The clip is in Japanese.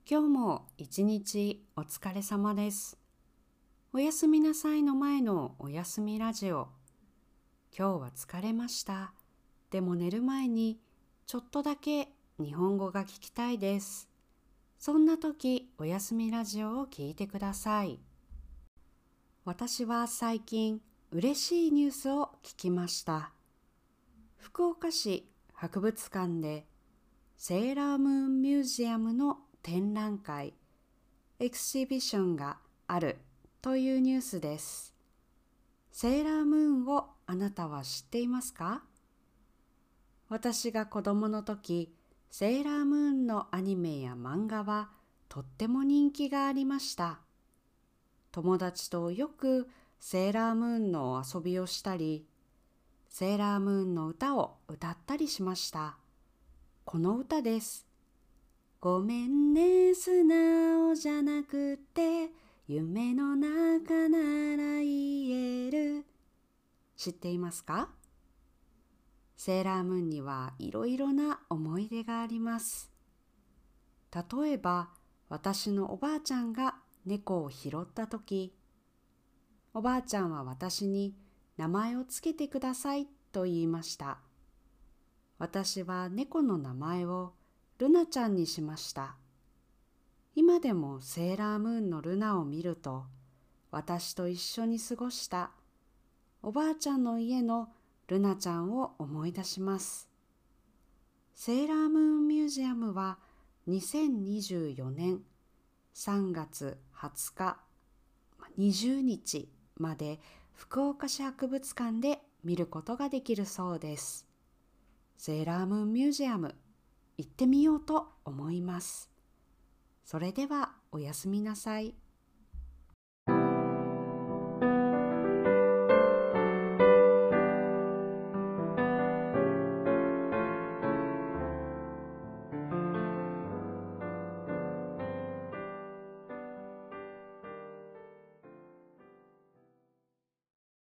今日も一日お疲れ様です。おやすみなさいの前のおやすみラジオ。今日は疲れました。でも寝る前にちょっとだけ日本語が聞きたいです。そんな時、おやすみラジオを聞いてください。私は最近嬉しいニュースを聞きました。福岡市博物館でセーラームーンミュージアムの展覧会エキシビションがあるというニュースです。セーラームーンをあなたは知っていますか？私が子供の時、セーラームーンのアニメや漫画はとっても人気がありました。友達とよくセーラームーンの遊びをしたり、セーラームーンの歌を歌ったりしました。この歌です。ごめんね、素直じゃなくて夢の中なら言える。知っていますか？セーラームーンにはいろいろな思い出があります。例えば、私のおばあちゃんが猫を拾ったとき、おばあちゃんは私に名前をつけてくださいと言いました。私は猫の名前をルナちゃんにしました。今でもセーラームーンのルナを見ると、私と一緒に過ごしたおばあちゃんの家のルナちゃんを思い出します。セーラームーンミュージアムは2024年3月20日、20日まで福岡市博物館で見ることができるそうです。セーラームーンミュージアム、行ってみようと思います。それではおやすみなさい。